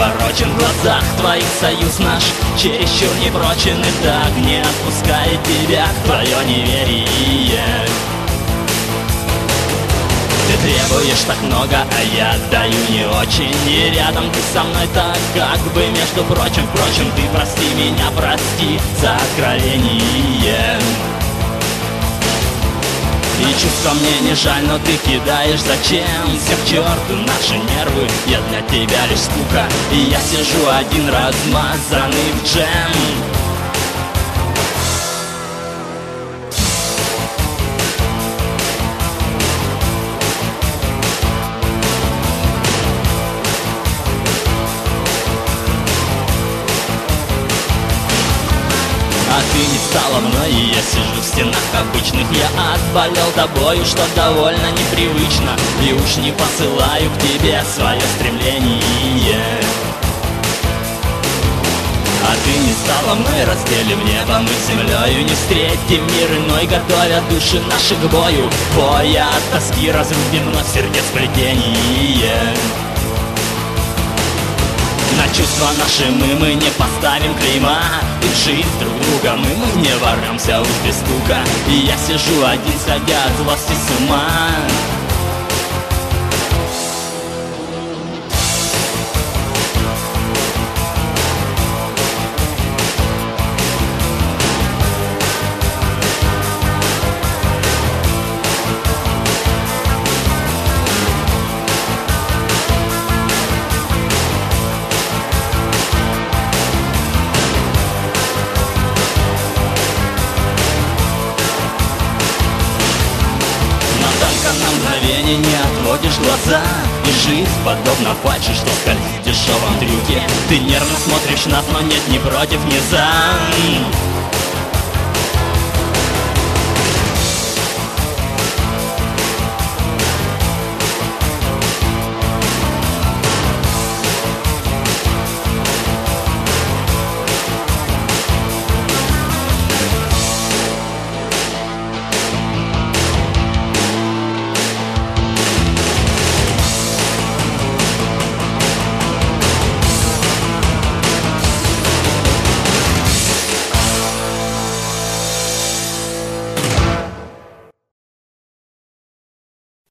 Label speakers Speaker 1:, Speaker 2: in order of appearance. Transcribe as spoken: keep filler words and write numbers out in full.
Speaker 1: порочен в глазах твоих союз наш, чересчур непрочен и так не отпускает тебя твое неверие. Ты требуешь так много, а я даю не очень. И рядом ты со мной так, как бы между прочим. Впрочем, ты прости меня, прости за откровение. И чувства мне не жаль, но ты кидаешь зачем? Все к черту наши нервы, я для тебя лишь скука. И я сижу один размазанный в джем. А ты не стала мной, и я сижу в стенах обычных. Я отболел тобою, что довольно непривычно, и уж не посылаю к тебе свое стремление. А ты не стала мной, разделим небо мы с землею, не встретим мир иной, готовя души наши к бою. Боя от тоски разрубим вновь сердец плетение. На чувства наши мы, мы не поставим клейма, и в жизнь друг друга мы, мы не ворвемся уж без стука. И я сижу один, сходя от злости с ума. На мгновение не отводишь глаза, и жизнь подобна фальши, что скользит в дешевом трюке. Ты нервно смотришь нас, но нет ни против, ни за.